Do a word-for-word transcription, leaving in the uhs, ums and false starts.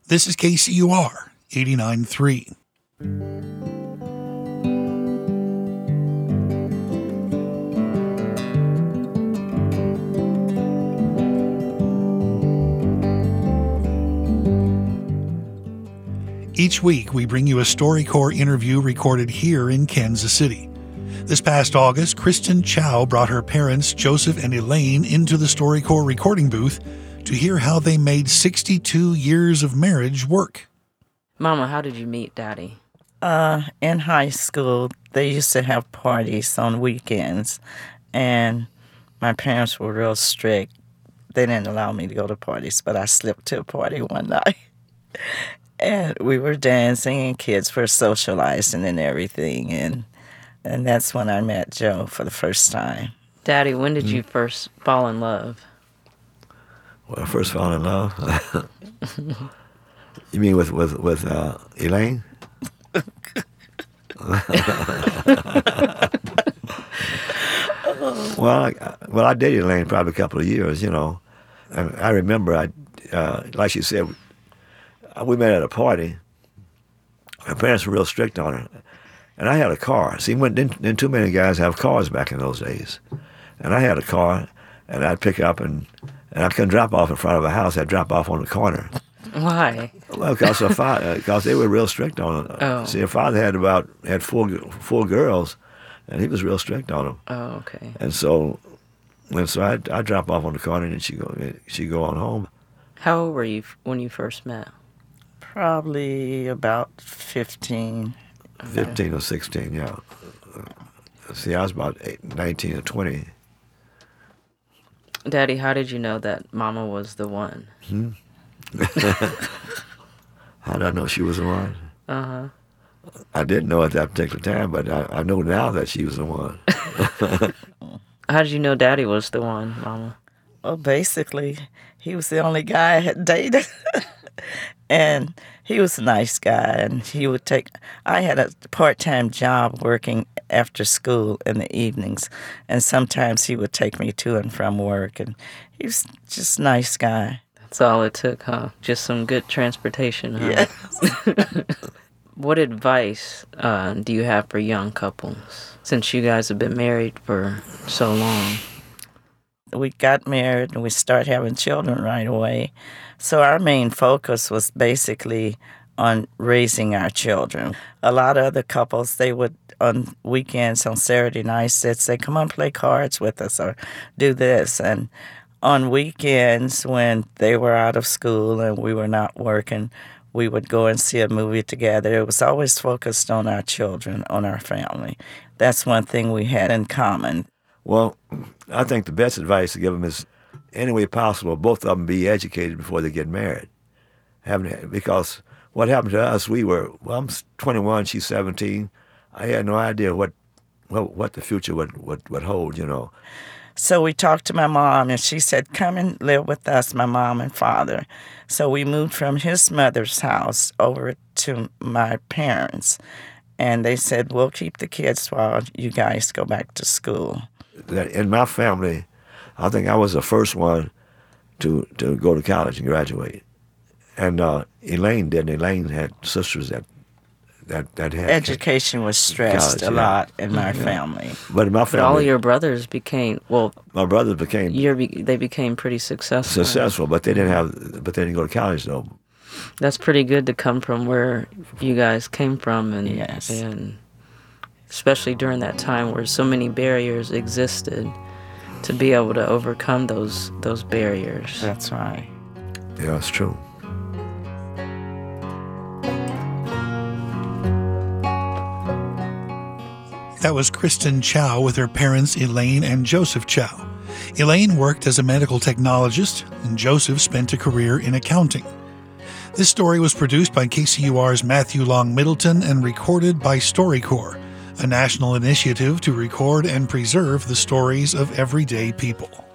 This is K C U R eighty-nine point three. Each week, we bring you a StoryCorps interview recorded here in Kansas City. This past August, Kristen Chow brought her parents, Joseph and Elaine, into the StoryCorps recording booth to hear how they made sixty-two years of marriage work. Mama, how did you meet Daddy? Uh, in high school, they used to have parties on weekends, and my parents were real strict. They didn't allow me to go to parties, but I slipped to a party one night. And we were dancing, and kids were socializing and everything, and and that's when I met Joe for the first time. Daddy, when did you first fall in love? When I first fell in love? You mean with, with, with uh, Elaine? well, I, well, I dated Elaine probably a couple of years, you know. And I remember, I, uh, like she said, we met at a party. Her parents were real strict on her. And I had a car. See, when, didn't, didn't too many guys have cars back in those days. And I had a car, and I'd pick up, and, and I couldn't drop off in front of a house. I'd drop off on the corner. Why? Well, because her father, because they were real strict on it. Oh. See, her father had about had four four girls, and he was real strict on them. Oh, okay. And so, and so I I drop off on the corner, and she go she go on home. How old were you when you first met? Probably about fifteen. Fifteen or sixteen, yeah. See, I was about eight, nineteen or twenty. Daddy, how did you know that Mama was the one? Hmm. How did I know she was the one? Uh-huh. I didn't know at that particular time, but I, I know now that she was the one. How did you know Daddy was the one, Mama? Well, basically, he was the only guy I had dated. And he was a nice guy, and he would take... I had a part-time job working after school in the evenings, and sometimes he would take me to and from work, and he was just a nice guy. That's all it took, huh? Just some good transportation, huh? Yes. What advice uh, do you have for young couples, since you guys have been married for so long? We got married, and we started having children right away. So our main focus was basically on raising our children. A lot of other couples, they would, on weekends, on Saturday nights, they'd say, come on, play cards with us or do this. And on weekends, when they were out of school and we were not working, we would go and see a movie together. It was always focused on our children, on our family. That's one thing we had in common. Well, I think the best advice to give them is, any way possible, both of them be educated before they get married. Having, because what happened to us, we were, well, I'm twenty-one, she's seventeen. I had no idea what what, what the future would, would, would hold, you know. So we talked to my mom, and she said, come and live with us, my mom and father. So we moved from his mother's house over to my parents. And they said, we'll keep the kids while you guys go back to school. In my family, I think I was the first one to, to go to college and graduate. And uh, Elaine didn't. Elaine had sisters that that, that had... Education was stressed college, a yeah. lot in my yeah. family. But in my family... But all your brothers became, well... My brothers became... You're, they became pretty successful. Successful, but they didn't have... But they didn't go to college, though. That's pretty good to come from where you guys came from. And, yes. And especially during that time where so many barriers existed, to be able to overcome those those barriers. That's right. Yeah, it's true. That was Kristen Chow with her parents Elaine and Joseph Chow. Elaine worked as a medical technologist, and Joseph spent a career in accounting. This story was produced by K C U R's Matthew Long Middleton and recorded by StoryCorps, a national initiative to record and preserve the stories of everyday people.